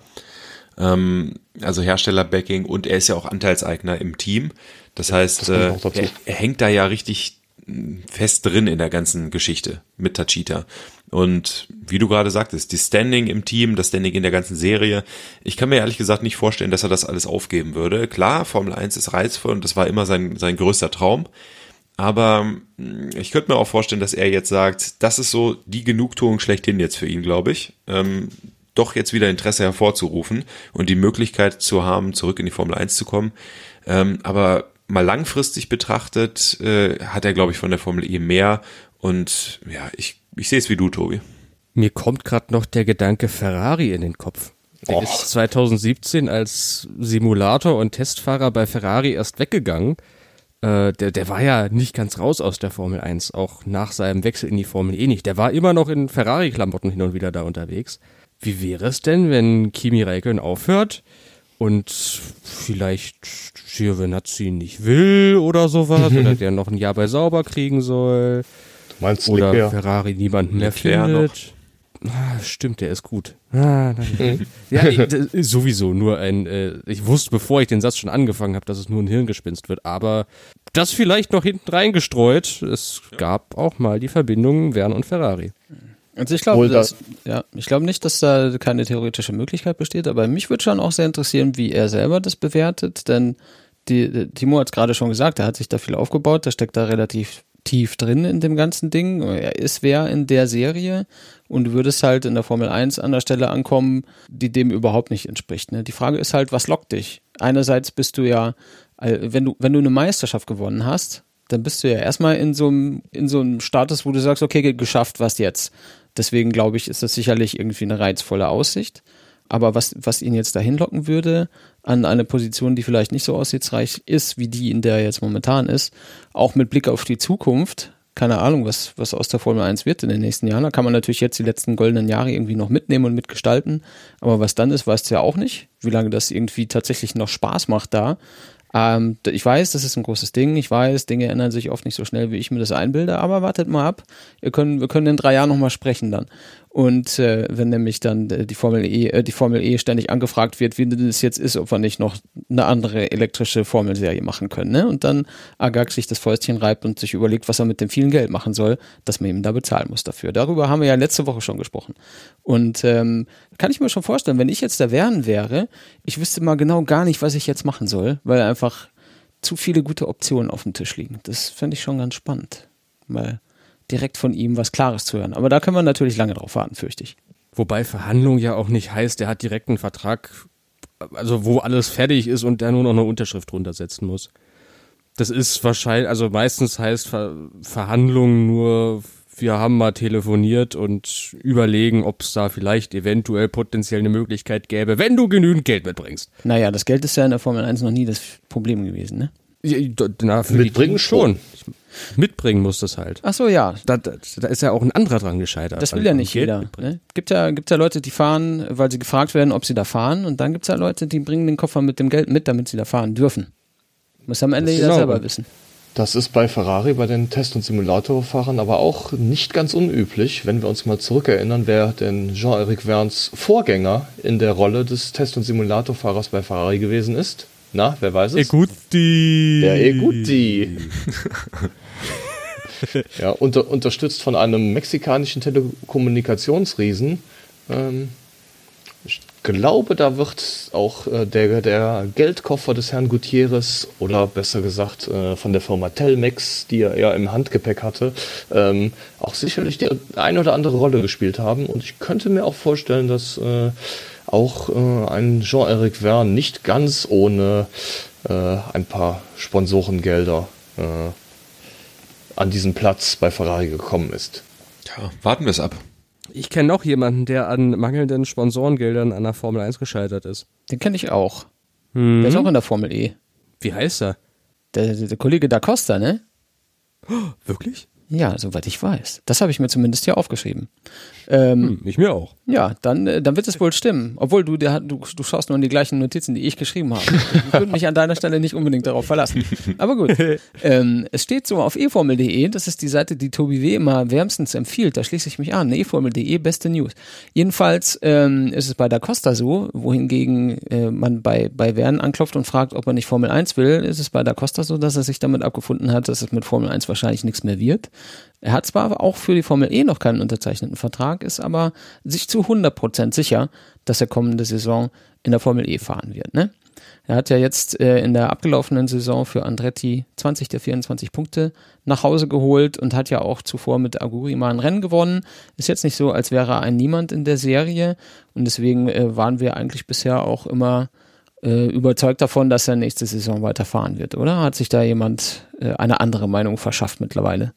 S2: Ähm, also Herstellerbacking und er ist ja auch Anteilseigner im Team. Das heißt,
S4: das
S2: äh, er, er hängt da ja richtig fest drin in der ganzen Geschichte mit Techeetah. Und wie du gerade sagtest, die Standing im Team, das Standing in der ganzen Serie, ich kann mir ehrlich gesagt nicht vorstellen, dass er das alles aufgeben würde. Klar, Formel eins ist reizvoll und das war immer sein, sein größter Traum. Aber ich könnte mir auch vorstellen, dass er jetzt sagt, das ist so die Genugtuung schlechthin jetzt für ihn, glaube ich, ähm, doch jetzt wieder Interesse hervorzurufen und die Möglichkeit zu haben, zurück in die Formel eins zu kommen. Ähm, aber mal langfristig betrachtet, äh, hat er, glaube ich, von der Formel E mehr. Und ja, ich, ich sehe es wie du, Tobi.
S3: Mir kommt gerade noch der Gedanke Ferrari in den Kopf. Der
S4: Och.
S3: ist zweitausendsiebzehn als Simulator und Testfahrer bei Ferrari erst weggegangen. Äh, der, der war ja nicht ganz raus aus der Formel eins, auch nach seinem Wechsel in die Formel E nicht. Der war immer noch in Ferrari-Klamotten hin und wieder da unterwegs. Wie wäre es denn, wenn Kimi Räikkönen aufhört und vielleicht Giovinazzi nicht will oder sowas, oder der noch ein Jahr bei Sauber kriegen soll,
S4: Meinst du,
S3: oder
S4: Leclerc?
S3: Ferrari niemanden mehr
S2: Leclerc
S3: findet. Ah, stimmt, der ist gut. Ah, nein. Ja, ich, das ist sowieso nur ein, äh, ich wusste, bevor ich den Satz schon angefangen habe, dass es nur ein Hirngespinst wird, aber das vielleicht noch hinten reingestreut, es gab auch mal die Verbindung Verne und Ferrari.
S1: Also ich glaube,
S4: Wohl
S1: dass- ja, ich glaube nicht, dass da keine theoretische Möglichkeit besteht, aber mich würde schon auch sehr interessieren, wie er selber das bewertet, denn die, Timo hat es gerade schon gesagt, er hat sich da viel aufgebaut, der steckt da relativ tief drin in dem ganzen Ding, er ist wer in der Serie und du würdest halt in der Formel eins an der Stelle ankommen, die dem überhaupt nicht entspricht. Ne? Die Frage ist halt, was lockt dich? Einerseits bist du ja, äh, wenn du, wenn du eine Meisterschaft gewonnen hast, dann bist du ja erstmal in so einem, in so einem Status, wo du sagst, okay, geschafft, was jetzt? Deswegen glaube ich, ist das sicherlich irgendwie eine reizvolle Aussicht. Aber was, was ihn jetzt dahin locken würde, an eine Position, die vielleicht nicht so aussichtsreich ist, wie die, in der er jetzt momentan ist, auch mit Blick auf die Zukunft, keine Ahnung, was, was aus der Formel eins wird in den nächsten Jahren. Da kann man natürlich jetzt die letzten goldenen Jahre irgendwie noch mitnehmen und mitgestalten. Aber was dann ist, weißt du ja auch nicht, wie lange das irgendwie tatsächlich noch Spaß macht da. Ähm, ich weiß, das ist ein großes Ding. Ich weiß, Dinge ändern sich oft nicht so schnell, wie ich mir das einbilde. Aber wartet mal ab. Wir können, wir können in drei Jahren nochmal sprechen dann. Und äh, wenn nämlich dann äh, die Formel E, äh, die Formel E ständig angefragt wird, wie das jetzt ist, ob wir nicht noch eine andere elektrische Formelserie machen können, ne? Und dann Agag sich das Fäustchen reibt und sich überlegt, was er mit dem vielen Geld machen soll, dass man ihm da bezahlen muss dafür. Darüber haben wir ja letzte Woche schon gesprochen. Und ähm, kann ich mir schon vorstellen, wenn ich jetzt der Verne wäre, ich wüsste mal genau gar nicht, was ich jetzt machen soll, weil einfach zu viele gute Optionen auf dem Tisch liegen. Das fände ich schon ganz spannend, mal direkt von ihm was Klares zu hören. Aber da können wir natürlich lange drauf warten, fürchte ich.
S3: Wobei Verhandlung ja auch nicht heißt, der hat direkt einen Vertrag, also wo alles fertig ist und der nur noch eine Unterschrift drunter setzen muss. Das ist wahrscheinlich, also meistens heißt Ver- Verhandlungen nur, wir haben mal telefoniert und überlegen, ob es da vielleicht eventuell potenziell eine Möglichkeit gäbe, wenn du genügend Geld mitbringst.
S1: Naja, das Geld ist ja in der Formel eins noch nie das Problem gewesen, ne?
S3: Ja, na, für
S4: Mitbringen
S3: die schon. Mitbringen muss das halt.
S1: Ach so, ja.
S3: Da, da, da ist ja auch ein anderer dran gescheitert.
S1: Das will
S3: an-
S1: ja
S3: an
S1: nicht
S3: Geld
S1: jeder.
S3: mitbringen.
S1: Ne? Gibt ja, gibt ja Leute, die fahren, weil sie gefragt werden, ob sie da fahren. Und dann gibt es ja Leute, die bringen den Koffer mit dem Geld mit, damit sie da fahren dürfen. Muss am Ende jeder
S3: Genau.
S1: selber wissen.
S4: Das ist bei Ferrari, bei den Test- und Simulatorfahrern aber auch nicht ganz unüblich, wenn wir uns mal zurückerinnern, wer denn Jean-Éric Vergnes Vorgänger in der Rolle des Test- und Simulatorfahrers bei Ferrari gewesen ist. Na, wer weiß es?
S3: Eguti.
S4: Der Eguti. Ja, unter, unterstützt von einem mexikanischen Telekommunikationsriesen. Ähm, ich glaube, da wird auch äh, der, der Geldkoffer des Herrn Gutierrez oder besser gesagt äh, von der Firma Telmex, die er ja im Handgepäck hatte, ähm, auch sicherlich die eine oder andere Rolle gespielt haben. Und ich könnte mir auch vorstellen, dass äh, auch äh, ein Jean-Éric Vergne nicht ganz ohne äh, ein paar Sponsorengelder äh, an diesen Platz bei Ferrari gekommen ist.
S2: Ja, warten wir es ab.
S3: Ich kenne noch jemanden, der an mangelnden Sponsorengeldern an der Formel eins gescheitert ist.
S1: Den kenne ich auch.
S3: Hm.
S1: Der ist auch in der Formel E.
S3: Wie heißt er?
S1: Der, der, der Kollege Da Costa, ne?
S3: Wirklich?
S1: Ja, soweit ich weiß. Das habe ich mir zumindest hier aufgeschrieben. Ähm,
S3: Hm, ich mir auch.
S1: Ja, dann, äh, dann wird es wohl stimmen. Obwohl du, der, du, du schaust nur in die gleichen Notizen, die ich geschrieben habe. Ich würde mich an deiner Stelle nicht unbedingt darauf verlassen. Aber gut. ähm, es steht so auf e formel punkt de, das ist die Seite, die Tobi W. immer wärmstens empfiehlt. Da schließe ich mich an. e formel punkt de, beste News. Jedenfalls ähm, ist es bei Da Costa so, wohingegen äh, man bei, bei Vergne anklopft und fragt, ob er nicht Formel eins will, ist es bei Da Costa so, dass er sich damit abgefunden hat, dass es mit Formel eins wahrscheinlich nichts mehr wird. Er hat zwar auch für die Formel E noch keinen unterzeichneten Vertrag, ist aber sich zu hundert Prozent sicher, dass er kommende Saison in der Formel E fahren wird. Ne? Er hat ja jetzt äh, in der abgelaufenen Saison für Andretti zwanzig der vierundzwanzig Punkte nach Hause geholt und hat ja auch zuvor mit Aguri mal ein Rennen gewonnen. Ist jetzt nicht so, als wäre er ein Niemand in der Serie und deswegen äh, waren wir eigentlich bisher auch immer äh, überzeugt davon, dass er nächste Saison weiterfahren wird, oder? Hat sich da jemand äh, eine andere Meinung verschafft mittlerweile?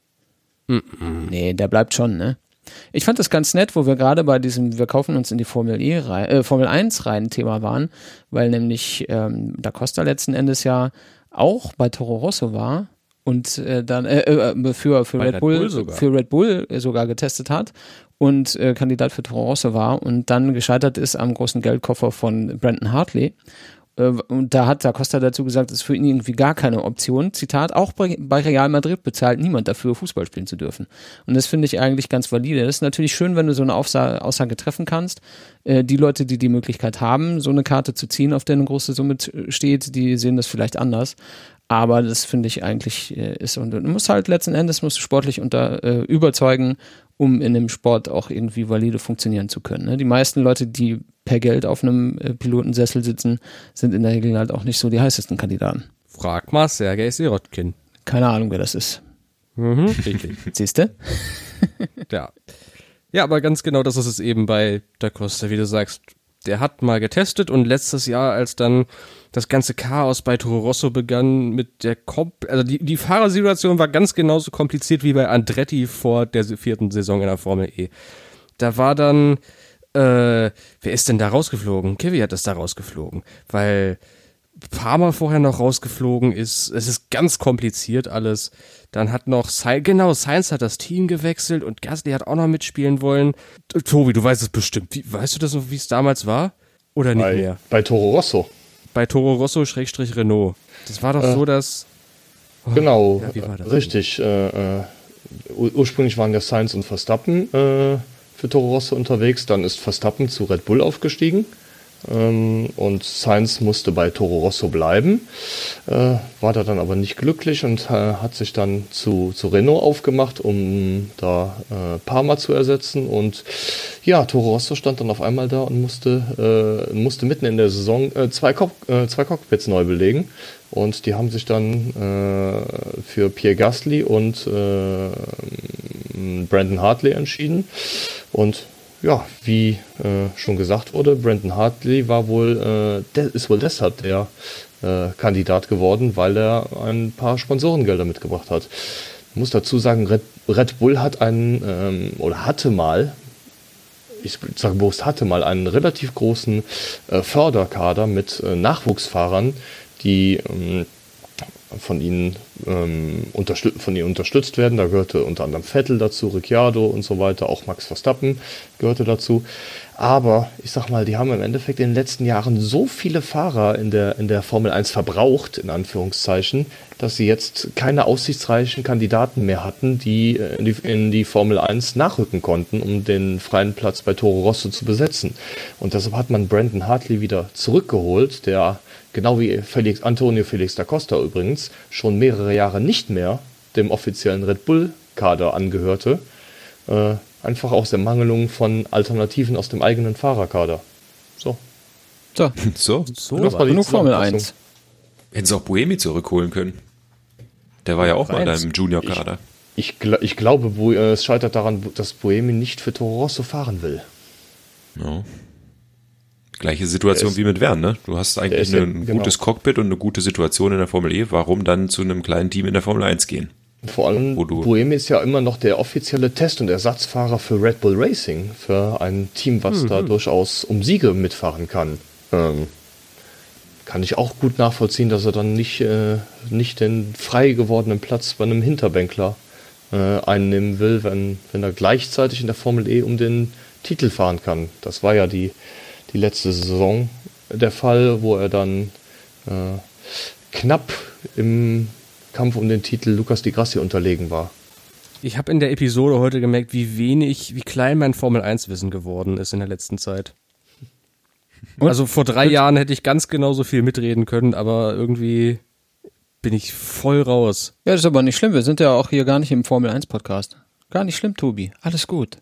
S1: Mm-mm. Nee, der bleibt schon, ne? Ich fand das ganz nett, wo wir gerade bei diesem wir kaufen uns in die Formel E rein, äh, Formel eins rein Thema waren, weil nämlich ähm, Da Costa letzten Endes ja auch bei Toro Rosso war und äh, dann äh, äh, für für Red, Red Bull, Bull sogar. für Red Bull sogar getestet hat und äh, Kandidat für Toro Rosso war und dann gescheitert ist am großen Geldkoffer von Brandon Hartley. Und da hat Da Costa dazu gesagt, es ist für ihn irgendwie gar keine Option. Zitat, auch bei, bei Real Madrid bezahlt niemand dafür, Fußball spielen zu dürfen. Und das finde ich eigentlich ganz valide. Das ist natürlich schön, wenn du so eine Aufsa- Aussage treffen kannst. Äh, die Leute, die die Möglichkeit haben, so eine Karte zu ziehen, auf der eine große Summe steht, die sehen das vielleicht anders. Aber das finde ich eigentlich äh, ist, und du musst halt letzten Endes musst du sportlich unter, äh, überzeugen, um in dem Sport auch irgendwie valide funktionieren zu können. Ne? Die meisten Leute, die per Geld auf einem äh, Pilotensessel sitzen, sind in der Regel halt auch nicht so die heißesten Kandidaten.
S3: Frag mal Sergej Sirotkin.
S1: Keine Ahnung, wer das ist.
S3: Mhm, richtig.
S1: Siehst du?
S3: Ja. Ja, aber ganz genau das ist es eben bei Da Costa, wie du sagst. Der hat mal getestet und letztes Jahr, als dann das ganze Chaos bei Toro Rosso begann mit der Komp- also die, die Fahrersituation war ganz genauso kompliziert wie bei Andretti vor der vierten Saison in der Formel E. Da war dann, äh, wer ist denn da rausgeflogen? Kevin hat das da rausgeflogen, weil Palmer vorher noch rausgeflogen ist. Es ist ganz kompliziert alles. Dann hat noch Sainz, genau, Sainz hat das Team gewechselt und Gasly hat auch noch mitspielen wollen. Tobi, du weißt es bestimmt. Wie, weißt du das noch, wie es damals war? Oder nicht
S4: bei,
S3: mehr?
S4: Bei Toro Rosso.
S3: Bei Toro Rosso Schrägstrich Renault. Das war doch äh, so, dass...
S4: Oh, genau,
S3: ja, wie war das
S4: richtig. Äh, äh, ur- ursprünglich waren ja Sainz und Verstappen äh, für Toro Rosso unterwegs. Dann ist Verstappen zu Red Bull aufgestiegen. Ähm, und Sainz musste bei Toro Rosso bleiben, äh, war da dann aber nicht glücklich und äh, hat sich dann zu, zu Renault aufgemacht, um da äh, Palmer zu ersetzen. Und ja, Toro Rosso stand dann auf einmal da und musste, äh, musste mitten in der Saison äh, zwei, Cock- äh, zwei Cockpits neu belegen. Und die haben sich dann äh, für Pierre Gasly und äh, Brandon Hartley entschieden. Und ja, wie äh, schon gesagt wurde, Brandon Hartley war wohl, äh, der ist wohl deshalb der äh, Kandidat geworden, weil er ein paar Sponsorengelder mitgebracht hat. Ich muss dazu sagen, Red, Red Bull hat einen, ähm, oder hatte mal, ich sage bewusst hatte mal einen relativ großen äh, Förderkader mit äh, Nachwuchsfahrern, die ähm, von ihnen, ähm, unterstützt, von ihnen unterstützt werden. Da gehörte unter anderem Vettel dazu, Ricciardo und so weiter, auch Max Verstappen gehörte dazu. Aber ich sag mal, die haben im Endeffekt in den letzten Jahren so viele Fahrer in der, in der Formel eins verbraucht, in Anführungszeichen, dass sie jetzt keine aussichtsreichen Kandidaten mehr hatten, die in die, in die Formel eins nachrücken konnten, um den freien Platz bei Toro Rosso zu besetzen. Und deshalb hat man Brandon Hartley wieder zurückgeholt, der genau wie Felix, Antonio Felix da Costa übrigens, schon mehrere Jahre nicht mehr dem offiziellen Red Bull-Kader angehörte. Äh, einfach aus der Mangelung von Alternativen aus dem eigenen Fahrerkader. So.
S1: So,
S2: So,
S1: so genug, genug Formel eins.
S2: hätten sie auch Buemi zurückholen können. Der war ja auch mal in einem Junior-Kader.
S4: Ich, ich, ich glaube, Bu- äh, es scheitert daran, dass Buemi nicht für Toro Rosso fahren will.
S2: Ja. Gleiche Situation
S4: ist-
S2: wie mit Verne, ne? Du hast eigentlich
S4: ist ja-
S2: ein
S4: genau.
S2: gutes Cockpit und eine gute Situation in der Formel E. Warum dann zu einem kleinen Team in der Formel eins gehen?
S4: Vor allem,
S2: Wo du-
S4: Buemi ist ja immer noch der offizielle Test- und Ersatzfahrer für Red Bull Racing, für ein Team, was da durchaus um Siege mitfahren kann. Ähm, kann ich auch gut nachvollziehen, dass er dann nicht, äh, nicht den frei gewordenen Platz bei einem Hinterbänkler äh, einnehmen will, wenn, wenn er gleichzeitig in der Formel E um den Titel fahren kann. Das war ja die, die letzte Saison der Fall, wo er dann äh, knapp im Kampf um den Titel Lucas Di Grassi unterlegen war.
S3: Ich habe in der Episode heute gemerkt, wie wenig, wie klein mein Formel eins Wissen geworden ist in der letzten Zeit.
S1: Und?
S3: Also vor drei Jahren hätte ich ganz genauso viel mitreden können, aber irgendwie bin ich voll raus.
S1: Ja, das ist aber nicht schlimm. Wir sind ja auch hier gar nicht im Formel eins Podcast. Gar nicht schlimm, Tobi. Alles gut.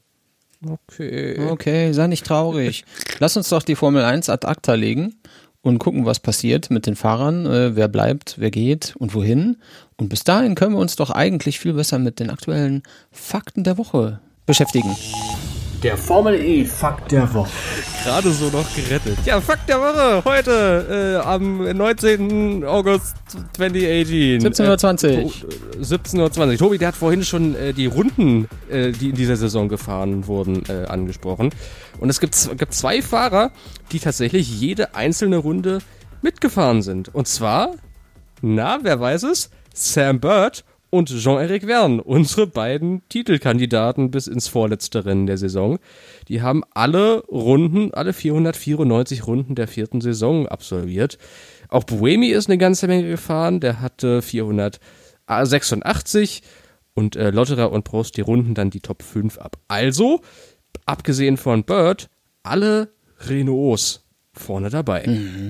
S3: Okay.
S1: Okay, sei nicht traurig. Lass uns doch die Formel eins ad acta legen und gucken, was passiert mit den Fahrern, äh, wer bleibt, wer geht und wohin. Und bis dahin können wir uns doch eigentlich viel besser mit den aktuellen Fakten der Woche beschäftigen.
S5: Der Formel E Fakt der Woche.
S3: Gerade so noch gerettet. Ja, Fakt der Woche. Heute äh, am neunzehnten August zweitausendachtzehn.
S1: siebzehn Uhr zwanzig.
S3: Äh, to- siebzehn Uhr zwanzig. Tobi, der hat vorhin schon äh, die Runden, äh, die in dieser Saison gefahren wurden, äh, angesprochen. Und es gibt, z- gibt zwei Fahrer, die tatsächlich jede einzelne Runde mitgefahren sind. Und zwar, na, wer weiß es? Sam Bird und Jean-Éric Vergne, unsere beiden Titelkandidaten bis ins vorletzte Rennen der Saison. Die haben alle Runden, alle vierhundertvierundneunzig Runden der vierten Saison absolviert. Auch Buemi ist eine ganze Menge gefahren, der hatte vierhundertsechsundachtzig und äh, Lotterer und Prost die Runden dann die Top fünf ab. Also, abgesehen von Bird, alle Renaults vorne dabei.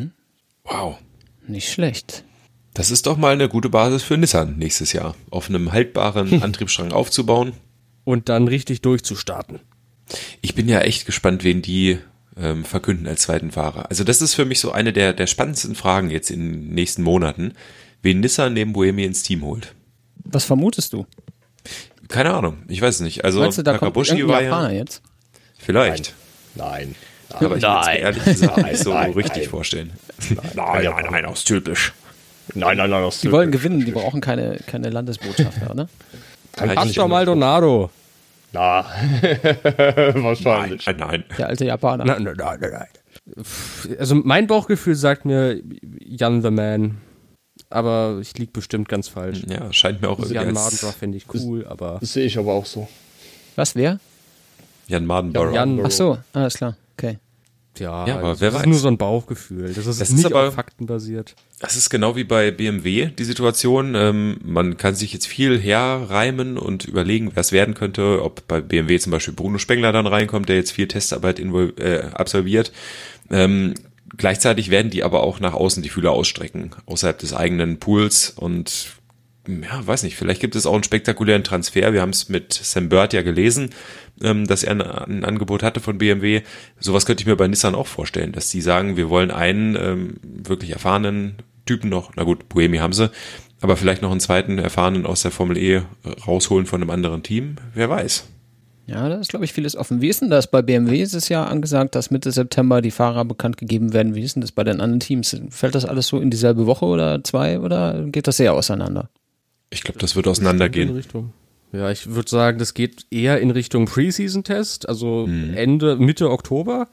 S2: Wow.
S1: Nicht schlecht.
S2: Das ist doch mal eine gute Basis für Nissan nächstes Jahr. Auf einem haltbaren Antriebsstrang aufzubauen.
S3: Und dann richtig durchzustarten.
S2: Ich bin ja echt gespannt, wen die ähm, verkünden als zweiten Fahrer. Also das ist für mich so eine der, der spannendsten Fragen jetzt in den nächsten Monaten. Wen Nissan neben Buemi ins Team holt.
S1: Was vermutest du?
S2: Keine Ahnung, ich weiß es nicht. Also
S1: Meinst du, da kommt
S2: Nakabushi
S1: irgendein
S2: war
S1: Japaner
S2: ja,
S1: jetzt?
S2: vielleicht.
S4: Nein.
S2: Aber ich kann es mir ehrlich gesagt
S4: Nein,
S2: nicht so
S4: nein,
S2: richtig
S4: nein.
S2: vorstellen.
S4: Nein, nein, nein,
S2: aus typisch.
S4: Nein, nein, nein.
S1: Die wollen gewinnen, die brauchen keine, keine Landesbotschafter, oder?
S3: Pastor Maldonado.
S4: Na, wahrscheinlich.
S2: Nein, nein.
S1: Der alte Japaner.
S3: Nein, nein, nein, nein. Also mein Bauchgefühl sagt mir Jan the Man, aber ich lieg bestimmt ganz falsch.
S2: Ja, scheint mir auch irgendwie
S3: Jan
S2: als
S3: Mardenborough finde ich cool, aber
S4: Das sehe ich aber auch so.
S1: Was, wer?
S2: Jan Mardenborough.
S3: Jan,
S1: Ach so, alles klar. Okay.
S3: ja,
S2: Ja, aber
S3: das
S2: wer
S3: ist
S2: weiß.
S3: nur so ein Bauchgefühl. Das ist
S2: Das ist
S3: nicht
S2: aber-
S3: auf Fakten basiert.
S2: Das ist genau wie bei B M W, die Situation. Ähm, man kann sich jetzt viel herreimen und überlegen, wer es werden könnte, ob bei B M W zum Beispiel Bruno Spengler dann reinkommt, der jetzt viel Testarbeit invol- äh, absolviert. Ähm, gleichzeitig werden die aber auch nach außen die Fühler ausstrecken, außerhalb des eigenen Pools und ja, weiß nicht, vielleicht gibt es auch einen spektakulären Transfer. Wir haben es mit Sam Bird ja gelesen, ähm, dass er ein, ein Angebot hatte von B M W. Sowas könnte ich mir bei Nissan auch vorstellen, dass die sagen, wir wollen einen ähm, wirklich erfahrenen Typen noch, na gut, Buemi haben sie, aber vielleicht noch einen zweiten erfahrenen aus der Formel E rausholen von einem anderen Team. Wer weiß.
S1: Ja, da ist, glaube ich, vieles offen. Wie ist denn das? Bei B M W ist es ja angesagt, dass Mitte September die Fahrer bekannt gegeben werden. Wie ist denn das bei den anderen Teams? Fällt das alles so in dieselbe Woche oder zwei oder geht das sehr auseinander?
S2: Ich glaube, das wird auseinandergehen.
S3: In Richtung. Ja, ich würde sagen, das geht eher in Richtung Preseason-Test, also hm. Ende, Mitte Oktober.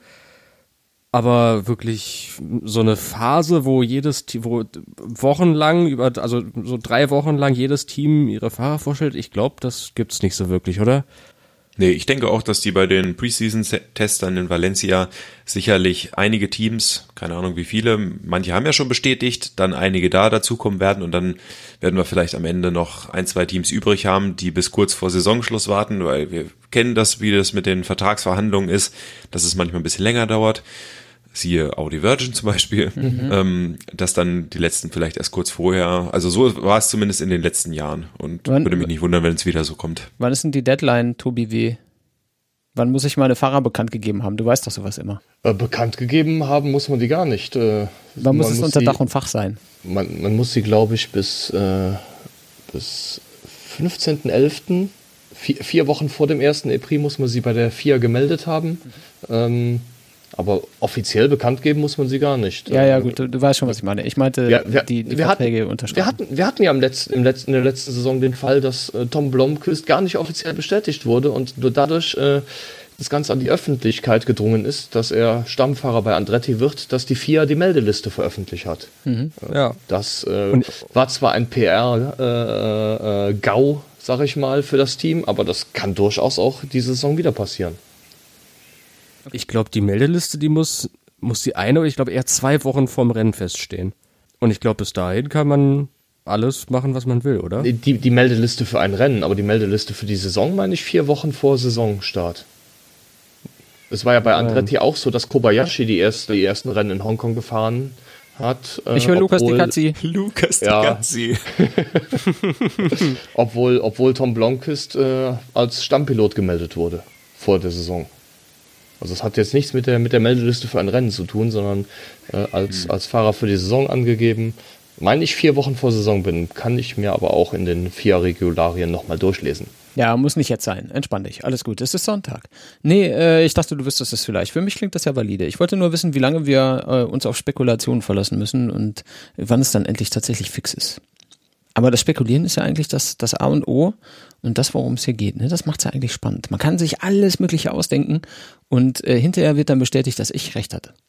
S3: Aber wirklich so eine Phase, wo jedes Team, wo wochenlang, über, also so drei Wochen lang jedes Team ihre Fahrer vorstellt, ich glaube, das gibt's nicht so wirklich, oder?
S2: Nee, ich denke auch, dass die bei den Preseason-Testern in Valencia sicherlich einige Teams, keine Ahnung wie viele, manche haben ja schon bestätigt, dann einige da dazukommen werden und dann werden wir vielleicht am Ende noch ein, zwei Teams übrig haben, die bis kurz vor Saisonschluss warten, weil wir kennen das, wie das mit den Vertragsverhandlungen ist, dass es manchmal ein bisschen länger dauert. Siehe Audi Virgin zum Beispiel, mhm. ähm, dass dann die letzten vielleicht erst kurz vorher, also so war es zumindest in den letzten Jahren und wann, würde mich nicht wundern, wenn es wieder so kommt.
S1: Wann ist denn die Deadline, Tobi W? Wann muss ich meine Fahrer bekannt gegeben haben? Du weißt doch sowas immer.
S4: Äh, bekannt gegeben haben muss man die gar nicht. Äh,
S1: Wann muss es muss unter die, Dach und Fach sein?
S4: Man, man muss sie, glaube ich, bis, äh, bis fünfzehnten elften Vier, vier Wochen vor dem ersten E-Prix muss man sie bei der F I A gemeldet haben. Mhm. Ähm, Aber offiziell bekannt geben muss man sie gar nicht.
S1: Ja, ja, gut, du, du weißt schon, was ich meine. Ich meinte,
S4: ja, wir,
S1: die, die
S4: wir
S1: Verträge
S4: hatten,
S1: unterschreiben.
S4: Wir hatten, wir hatten ja im letzten, im letzten, in der letzten Saison den Fall, dass äh, Tom Blomqvist gar nicht offiziell bestätigt wurde und nur dadurch äh, das Ganze an die Öffentlichkeit gedrungen ist, dass er Stammfahrer bei Andretti wird, dass die F I A die Meldeliste veröffentlicht hat. Mhm. Äh, ja. Das äh, war zwar ein P R-GAU, äh, äh, sag ich mal, für das Team, aber das kann durchaus auch diese Saison wieder passieren.
S3: Ich glaube, die Meldeliste, die muss, muss die eine oder ich glaube eher zwei Wochen vorm Rennen feststehen. Und ich glaube, bis dahin kann man alles machen, was man will, oder?
S4: Die, die Meldeliste für ein Rennen, aber die Meldeliste für die Saison meine ich vier Wochen vor Saisonstart. Es war ja bei Andretti ja. auch so, dass Kobayashi die, erste, die ersten Rennen in Hongkong gefahren hat.
S1: Ich höre Lukas Di Cazzi.
S2: Lukas Di Cazzi.
S4: obwohl, obwohl Tom Blomqvist äh, als Stammpilot gemeldet wurde vor der Saison. Also es hat jetzt nichts mit der, mit der Meldeliste für ein Rennen zu tun, sondern äh, als, mhm. als Fahrer für die Saison angegeben. Meine ich vier Wochen vor Saison bin, kann ich mir aber auch in den F I A-Regularien nochmal durchlesen.
S1: Ja, muss nicht jetzt sein. Entspann dich. Alles gut. Es ist Sonntag. Nee, äh, ich dachte, du wüsstest es vielleicht. Für mich klingt das ja valide. Ich wollte nur wissen, wie lange wir äh, uns auf Spekulationen verlassen müssen und wann es dann endlich tatsächlich fix ist. Aber das Spekulieren ist ja eigentlich das, das A und O und das, worum es hier geht. Ne? Das macht es ja eigentlich spannend. Man kann sich alles Mögliche ausdenken und äh, hinterher wird dann bestätigt, dass ich recht hatte.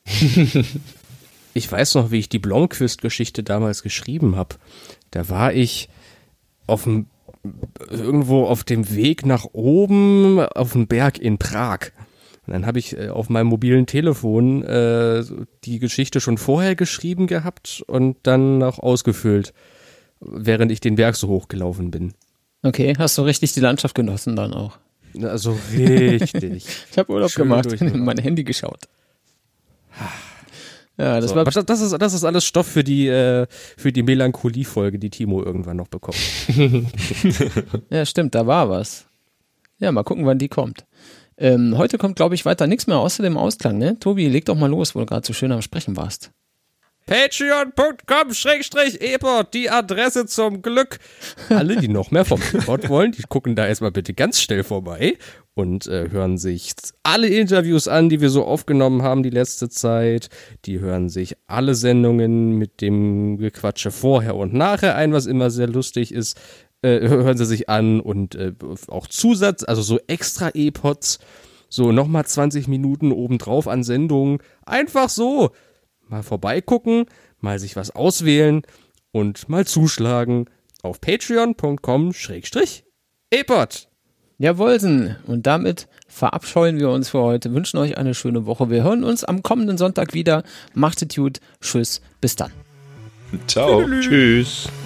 S3: Ich weiß noch, wie ich die Blomqvist-Geschichte damals geschrieben habe. Da war ich auf dem, irgendwo auf dem Weg nach oben auf dem Berg in Prag. Und dann habe ich äh, auf meinem mobilen Telefon äh, die Geschichte schon vorher geschrieben gehabt und dann noch ausgefüllt, während ich den Berg so hochgelaufen bin.
S1: Okay, hast du richtig die Landschaft genossen dann auch?
S3: Also richtig.
S1: Ich habe Urlaub Schön gemacht, in mein Handy geschaut. Ja, das
S3: so,
S1: war
S3: das, das, ist, das ist alles Stoff für die, äh, für die Melancholie-Folge, die Timo irgendwann noch bekommt.
S1: Ja, stimmt, da war was. Ja, mal gucken, wann die kommt. Ähm, heute kommt, glaube ich, weiter nichts mehr außer dem Ausklang, ne? Tobi, leg doch mal los, wo du gerade so schön am Sprechen warst.
S3: Patreon Punkt com Schrägstrich Ebert, die Adresse zum Glück. Alle, die noch mehr vom Ebert wollen, die gucken da erstmal bitte ganz schnell vorbei und äh, hören sich alle Interviews an, die wir so aufgenommen haben die letzte Zeit. Die hören sich alle Sendungen mit dem Gequatsche vorher und nachher ein, was immer sehr lustig ist. Äh, hören sie sich an und äh, auch Zusatz, also so extra E-Pods, so nochmal zwanzig Minuten obendrauf an Sendungen. Einfach so. Mal vorbeigucken, mal sich was auswählen und mal zuschlagen auf Patreon Punkt com Schrägstrich Ebert.
S1: Jawohlsen. Und damit verabscheuen wir uns für heute, wünschen euch eine schöne Woche. Wir hören uns am kommenden Sonntag wieder. Macht es gut. Tschüss. Bis dann.
S2: Ciao.
S4: Tschüss.